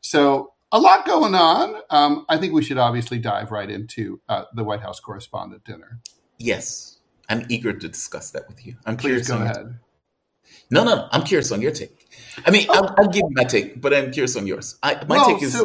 So a lot going on. I think we should obviously dive right into the White House Correspondent Dinner. Yes, I'm eager to discuss that with you. I'm Please curious. go ahead. No, I'm curious on your take. I mean, I'll give you my take, but I'm curious on yours. My take is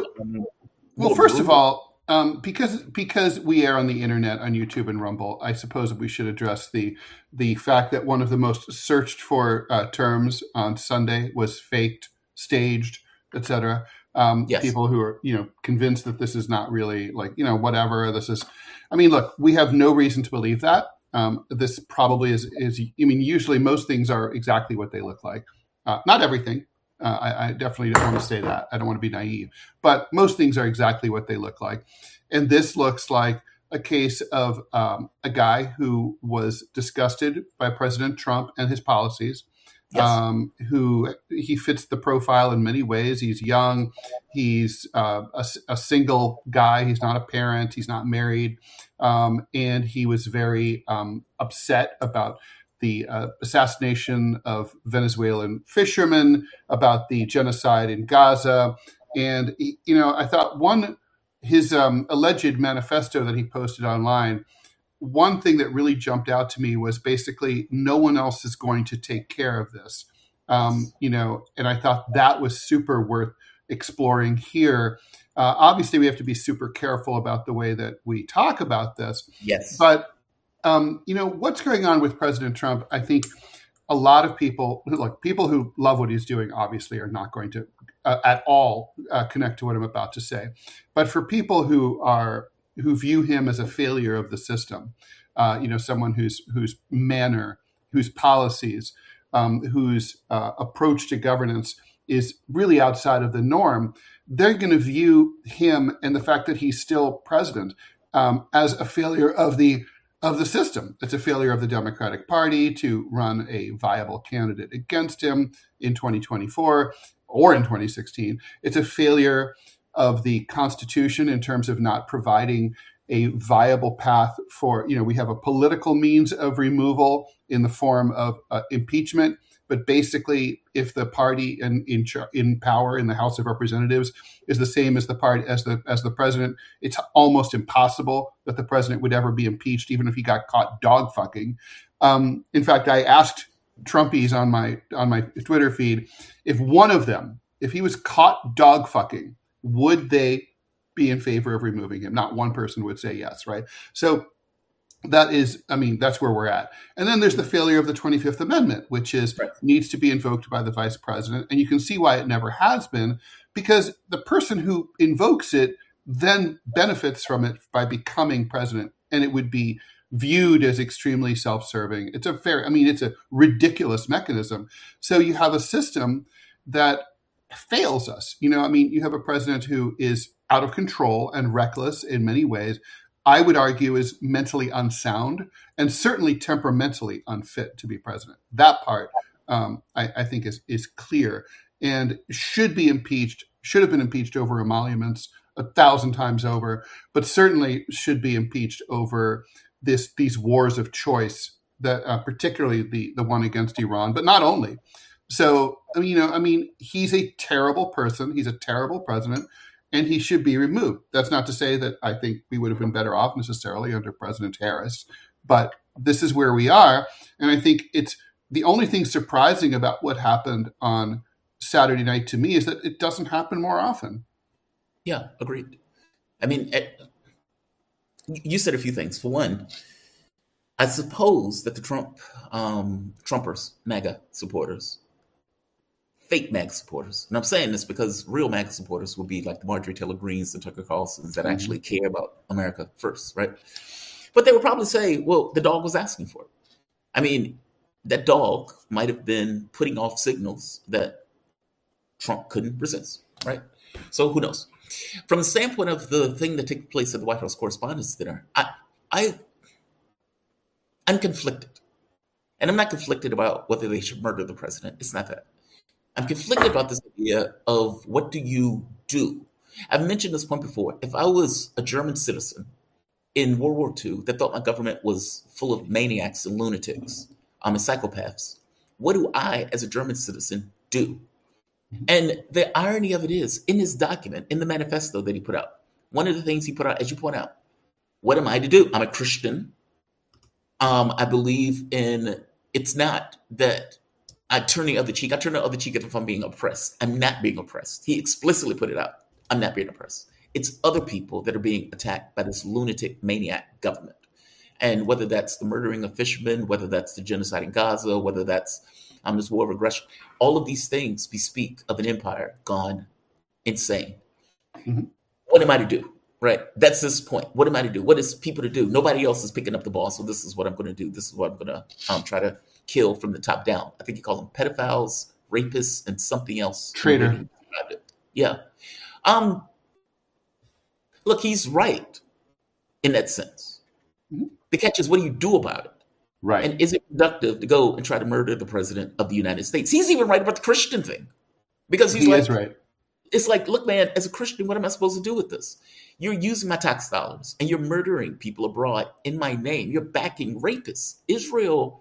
first of all, because we air on the internet on YouTube and Rumble, I suppose we should address the fact that one of the most searched for terms on Sunday was faked, staged, etc. Yes. People who are convinced that this is not really whatever this is. I mean, look, we have no reason to believe that. This probably is. I mean, usually most things are exactly what they look like. Not everything. I definitely don't want to say that. I don't want to be naive. But most things are exactly what they look like. And this looks like a case of a guy who was disgusted by President Trump and his policies. Yes. Who he fits the profile in many ways. He's young. He's a single guy. He's not a parent. He's not married. And he was very upset about the assassination of Venezuelan fishermen, about the genocide in Gaza. And, I thought his alleged manifesto that he posted online, one thing that really jumped out to me was basically no one else is going to take care of this. And I thought that was super worth exploring here. Obviously, we have to be super careful about the way that we talk about this. Yes. But, what's going on with President Trump, I think a lot of people who love what he's doing, obviously, are not going to at all connect to what I'm about to say. But for people who view him as a failure of the system, someone whose manner, whose policies, whose approach to governance is really outside of the norm, they're going to view him and the fact that he's still president as a failure of the system. It's a failure of the Democratic Party to run a viable candidate against him in 2024 or in 2016. It's a failure of the Constitution in terms of not providing a viable path for, we have a political means of removal in the form of impeachment. But basically, if the party in power in the House of Representatives is the same as the party as the president, it's almost impossible that the president would ever be impeached, even if he got caught dog fucking. In fact, I asked Trumpies on my Twitter feed if one of them, if he was caught dog fucking, would they be in favor of removing him? Not one person would say yes, right? So that's where we're at. And then there's the failure of the 25th Amendment, which needs to be invoked by the vice president. And you can see why it never has been, because the person who invokes it then benefits from it by becoming president. And it would be viewed as extremely self-serving. It's a ridiculous mechanism. So you have a system that fails us. You have a president who is out of control and reckless in many ways. I would argue is mentally unsound and certainly temperamentally unfit to be president. That part, I think, is clear and should be impeached, should have been impeached over emoluments 1,000 times over, but certainly should be impeached over these wars of choice, that particularly the one against Iran, but not only. So, he's a terrible person. He's a terrible president. And he should be removed. That's not to say that I think we would have been better off necessarily under President Harris, but this is where we are. And I think it's the only thing surprising about what happened on Saturday night to me is that it doesn't happen more often. Yeah, agreed. I mean, you said a few things. For one, I suppose that the Trumpers, MAGA supporters, fake MAGA supporters. And I'm saying this because real MAGA supporters will be like the Marjorie Taylor Greens and Tucker Carlsons that actually care about America first, right? But they would probably say, well, the dog was asking for it. I mean, that dog might have been putting off signals that Trump couldn't resist, right? So who knows? From the standpoint of the thing that took place at the White House Correspondents' Dinner, I'm conflicted. And I'm not conflicted about whether they should murder the president. It's not that. I'm conflicted about this idea of what do you do? I've mentioned this point before. If I was a German citizen in World War II that thought my government was full of maniacs and lunatics and psychopaths, what do I, as a German citizen, do? And the irony of it is, in his document, in the manifesto that he put out, one of the things he put out, as you point out, what am I to do? I'm a Christian. I believe in, it's not that I turn the other cheek. I turn the other cheek if I'm being oppressed. I'm not being oppressed. He explicitly put it out. I'm not being oppressed. It's other people that are being attacked by this lunatic maniac government. And whether that's the murdering of fishermen, whether that's the genocide in Gaza, whether that's this war of aggression, all of these things bespeak of an empire gone insane. Mm-hmm. What am I to do? Right? That's this point. What am I to do? What is people to do? Nobody else is picking up the ball, so this is what I'm going to do. This is what I'm going to try to kill from the top down. I think you call them pedophiles, rapists, and something else. Traitor. Yeah. Look, he's right in that sense. Mm-hmm. The catch is, what do you do about it? Right. And is it productive to go and try to murder the president of the United States? He's even right about the Christian thing. Because he is right. It's like, look, man, as a Christian, what am I supposed to do with this? You're using my tax dollars and you're murdering people abroad in my name. You're backing rapists. Israel,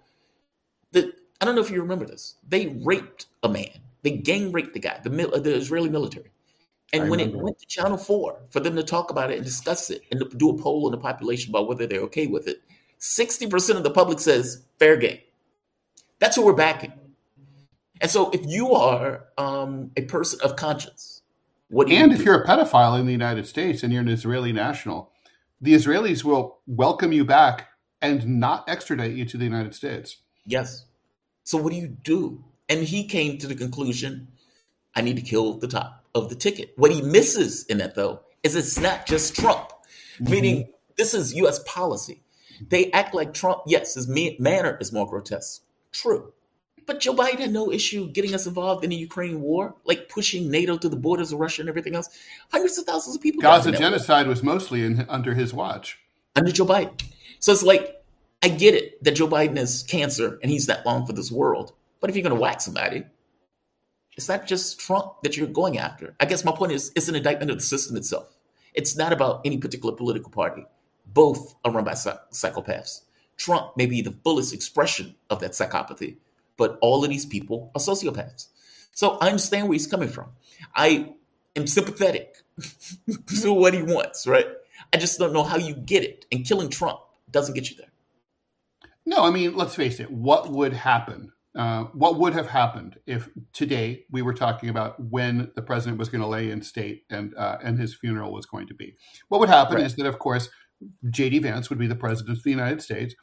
I don't know if you remember this. They raped a man. They gang raped the guy, the Israeli military. And when it went to Channel 4 for them to talk about it and discuss it and to do a poll in the population about whether they're okay with it, 60% of the public says fair game. That's who we're backing. And so if you are a person of conscience, what do you do? If you're a pedophile in the United States and you're an Israeli national, the Israelis will welcome you back and not extradite you to the United States. Yes. So what do you do? And he came to the conclusion, I need to kill the top of the ticket. What he misses in that, though, is it's not just Trump, meaning this is U.S. policy. They act like Trump. Yes, his manner is more grotesque. True. But Joe Biden had no issue getting us involved in the Ukraine war, like pushing NATO to the borders of Russia and everything else. Hundreds of thousands of people. Gaza genocide was mostly under his watch. Under Joe Biden. So it's like, I get it that Joe Biden is cancer and he's not long for this world. But if you're going to whack somebody, it's not just Trump that you're going after. I guess my point is, it's an indictment of the system itself. It's not about any particular political party. Both are run by psychopaths. Trump may be the fullest expression of that psychopathy, but all of these people are sociopaths. So I understand where he's coming from. I am sympathetic to what he wants, right? I just don't know how you get it. And killing Trump doesn't get you there. No, I mean, let's face it. What would happen? What would have happened if today we were talking about when the president was going to lay in state and his funeral was going to be? What would happen is that, of course, J.D. Vance would be the president of the United States.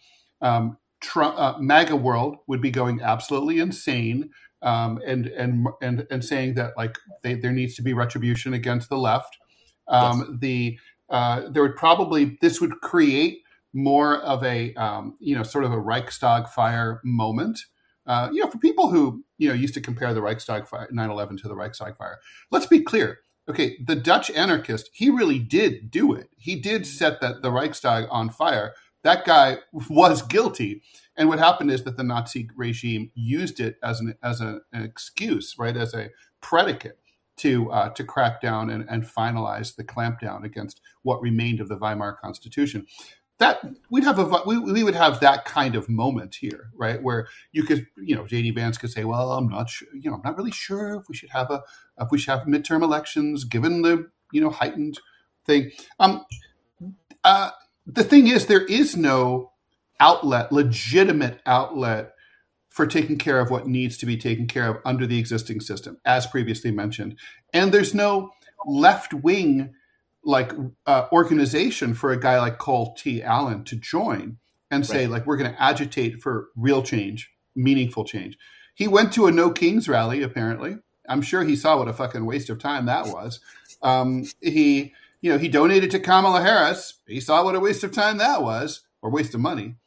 Trump, MAGA world would be going absolutely insane and saying that like there needs to be retribution against the left. There would probably, this would create more of a sort of a Reichstag fire moment. For people who used to compare the Reichstag fire 9/11 to the Reichstag fire. Let's be clear. Okay, the Dutch anarchist, he really did do it. He did set the Reichstag on fire. That guy was guilty. And what happened is that the Nazi regime used it as an excuse, right, as a predicate to crack down and finalize the clampdown against what remained of the Weimar Constitution. That we would have that kind of moment here, right, where you could, J.D. Vance could say, well, I'm not sure, I'm not really sure if we should have midterm elections given the heightened thing. The thing is, there is no legitimate outlet for taking care of what needs to be taken care of under the existing system, as previously mentioned. And there's no left-wing organization for a guy like Cole T. Allen to join and say, we're going to agitate for real change, meaningful change. He went to a No Kings rally, apparently. I'm sure he saw what a fucking waste of time that was. He donated to Kamala Harris. He saw what a waste of time that was, or waste of money.